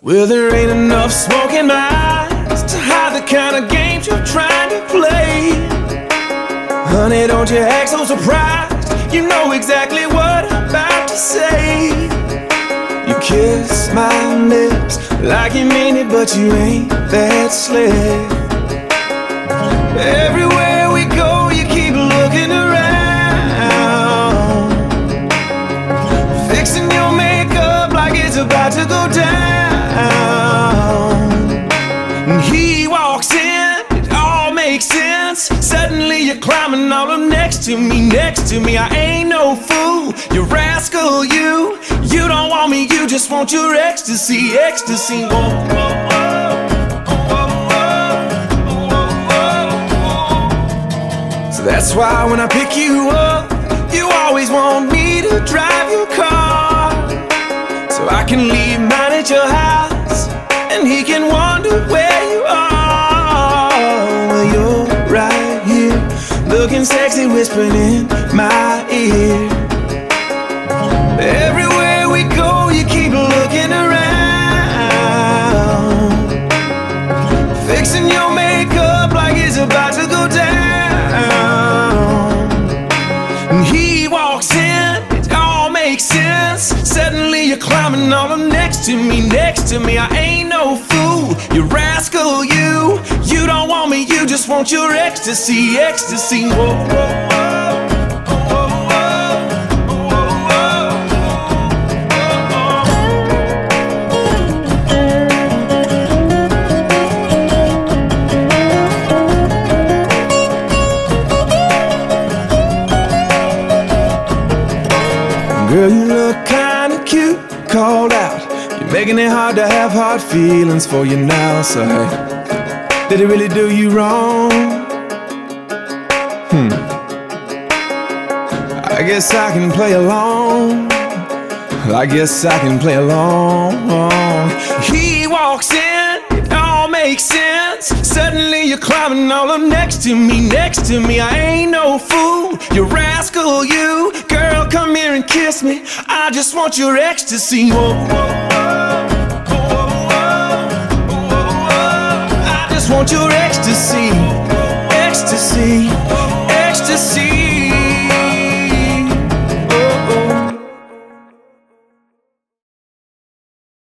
Well, there ain't enough smoke in my eyes to hide the kind of games you're trying to play. Honey, don't you act so surprised. You know exactly what I'm about to say. You kiss my lips like you mean it, but you ain't that slick. Everywhere we go, you keep looking around, fixing your makeup like it's about to go down. And he walks in, it all makes sense. Suddenly you're climbing all up next to me, next to me. I ain't no fool, you rascal, you. You don't want me, you just want your ecstasy, ecstasy. Whoa, whoa, whoa. So that's why when I pick you up, you always want me to drive your car, so I can leave mine at your house and he can wonder where you are. Well, you're right here, looking sexy, whispering in my ear. Everywhere we go, you keep looking around, fixing your makeup like it's about to go down. And he walks in, it all makes sense. Suddenly you're climbing all up next to me, next to me. I ain't no fool, you rascal, you. You don't want me, you just want your ecstasy, ecstasy. Whoa, whoa, whoa. Girl, you look kinda cute, called out. You're making it hard to have hard feelings for you now. So hey, did it really do you wrong? I guess I can play along. I guess I can play along. He walks in, it all makes sense. Suddenly you're climbing all up next to me, next to me. I ain't no fool, you rascal, you. Girl, come here and kiss me, I just want your ecstasy. Whoa, whoa, whoa. I just want your ecstasy.